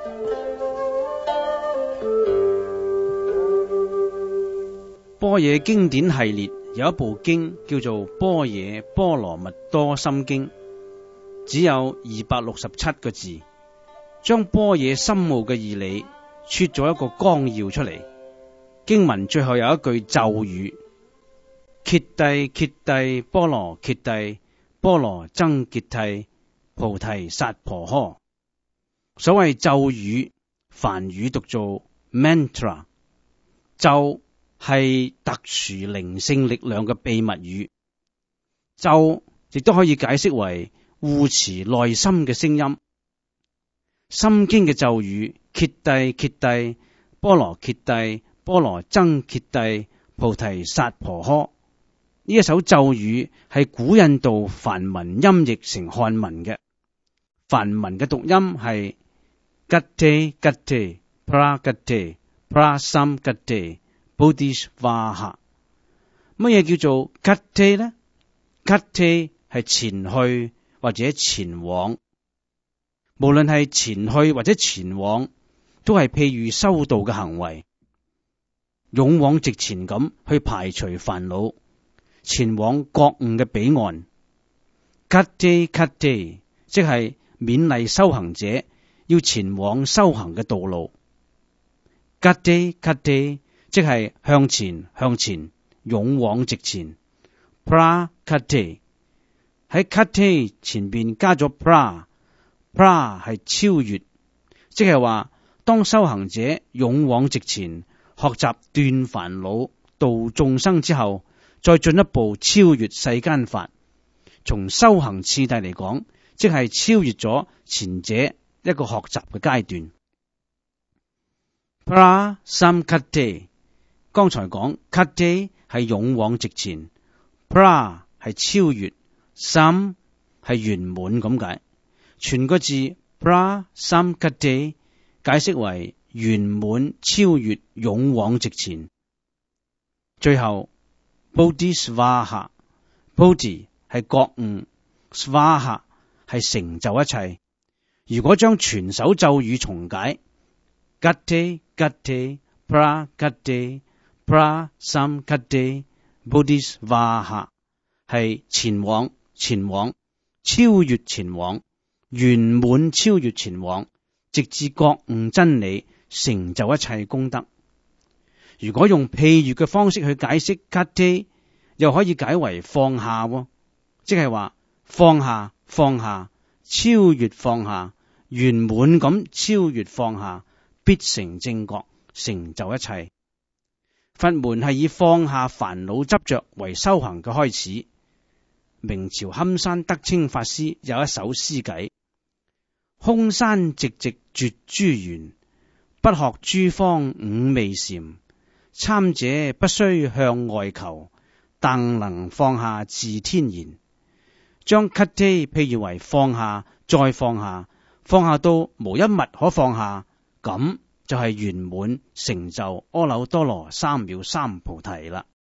般若經典系列有一部經叫做《般若波羅蜜多心經》，只有267個字，將般若深奧嘅義理撮咗一個綱要出嚟。經文最後有一句咒語：揭諦揭諦波羅揭諦波羅僧揭諦菩提薩婆訶。所謂咒語，梵語讀做 mantra， 咒係特殊靈性力量嘅秘密語，咒亦都可以解釋為護持內心嘅聲音。心經嘅咒語揭諦揭諦波羅揭諦波羅僧揭諦菩提薩婆訶，呢一首咒語係古印度梵文音譯成漢文嘅，梵文嘅讀音係吉提吉提普拉吉提普拉三吉提Bodhisvaha。 乜嘢叫做吉提呢？吉提係前去或者前往，無論係前去或者前往，都係譬喻修道嘅行為，勇往直前咁去排除煩惱，前往覺悟嘅彼岸。吉提吉提即係勉勵修行者要前往修行嘅道路。吉提吉提即係向前向前，勇往直前。Prakati 喺 Kati 前邊加咗 pra 係超越，即係話當修行者勇往直前，學習斷煩惱度眾生之後，再進一步超越世間法。從修行次第嚟講，即係超越咗前者一個學習嘅階段。Prasamkati 剛才講 Kati 係勇往直前， pra 係超越， sam 係圓滿咁解。全個字 Prasamkati 解釋為圓滿超越，勇往直前。最後 Bodhisvaha Bodhi 係覺悟， Svaha 係成就一切。如果將全首咒語重解， Gati Gati Prakati Prasamkati Bodhisvaha 係前往前往，超越前往，圓滿超越前往，直至覺悟真理，成就一切功德。如果用譬喻嘅方式去解釋 Gati， 又可以解為放下，即係話放下放下，超越放下，圓滿咁超越放下，必成正覺，成就一切。佛門係以放下煩惱執着為修行嘅開始。明朝堪山德清法師有一首詩偈：空山寂寂絕諸緣，不學諸方五味禪。參者不須向外求，但能放下自天然。將 Kati 譬喻為放下再放下，放下到無一物可放下，咁就係圓滿成就阿耨多羅三藐三菩提啦。